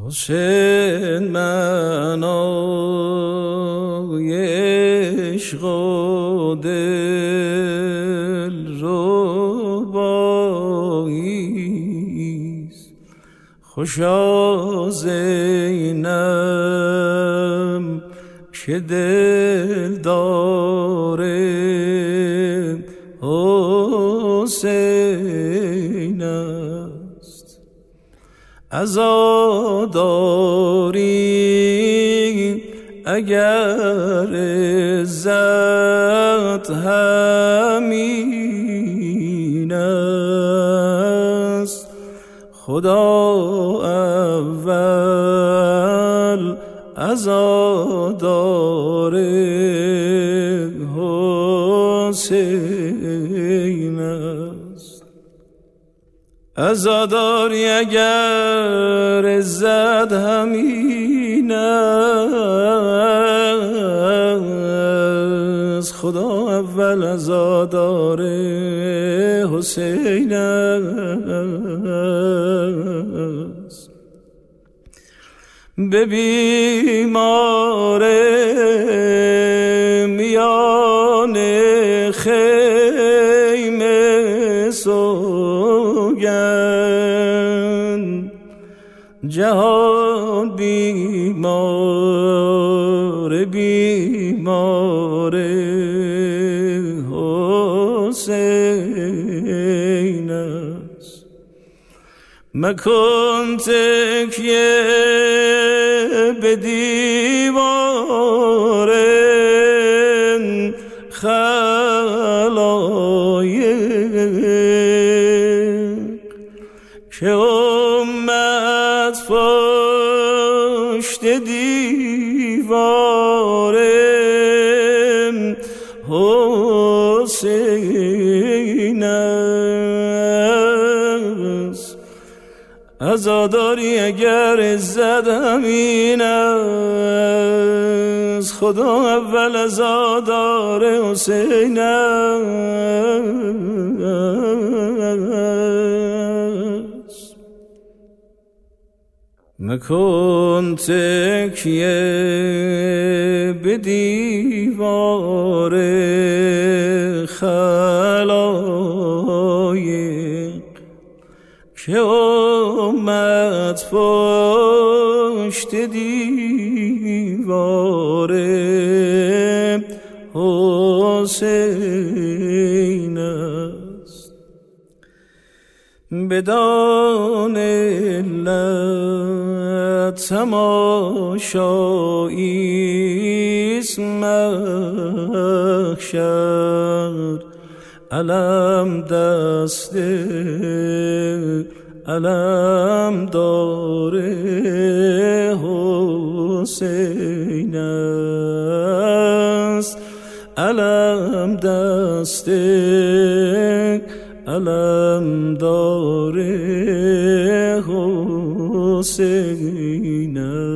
حسین معنای عشق و دل رباییست، خوشا زینب که دل داره حسین است. عزاداری اگر عزت همین است، خدا اول عزادار حسین است. عزاداری اگر عزت همین است، خدا اول عزادار حسین است. به بیمار میان خیمه سوگند، جهان بیمار بیمار حسین است. مکن تکیه به دیوار خلایق که امت پشت دیوار حسین است. عزاداری اگر عزت همین است، خدا اول عزادار حسین است. مکن تکیه به دیوار خلایق که امت پشت دیوار حسین است. بدان علت تماشاییست محشر، علم دست علم داره حسین است. علم دست علم داره حسین است.